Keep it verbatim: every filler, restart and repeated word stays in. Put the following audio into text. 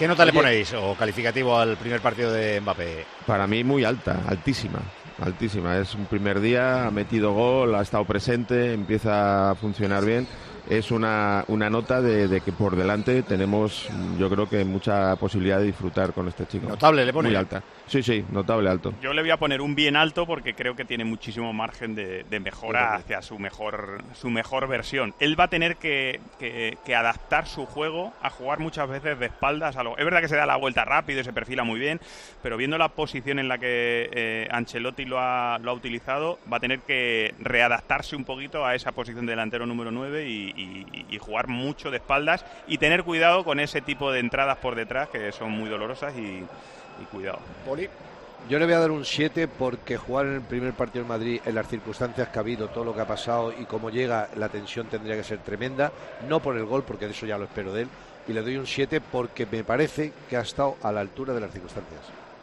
¿Qué nota Oye, le ponéis o calificativo al primer partido de Mbappé? Para mí muy alta, altísima, altísima. Es un primer día, ha metido gol, ha estado presente, empieza a funcionar bien. Es una, una nota de, de que por delante tenemos, yo creo que mucha posibilidad de disfrutar con este chico. ¿Notable le pone? Muy alta. Sí, sí, notable, alto. Yo le voy a poner un bien alto porque creo que tiene muchísimo margen de, de mejora hacia su mejor su mejor versión. Él va a tener que, que, que adaptar su juego a jugar muchas veces de espaldas. A lo, es verdad que se da la vuelta rápido y se perfila muy bien, pero viendo la posición en la que eh, Ancelotti lo ha, lo ha utilizado, va a tener que readaptarse un poquito a esa posición de delantero número nueve y, y, y jugar mucho de espaldas y tener cuidado con ese tipo de entradas por detrás que son muy dolorosas y... y cuidado. Poli. Yo le voy a dar un siete porque jugar en el primer partido en Madrid en las circunstancias que ha habido, todo lo que ha pasado y cómo llega, la tensión tendría que ser tremenda, no por el gol porque de eso ya lo espero de él, y le doy un siete porque me parece que ha estado a la altura de las circunstancias.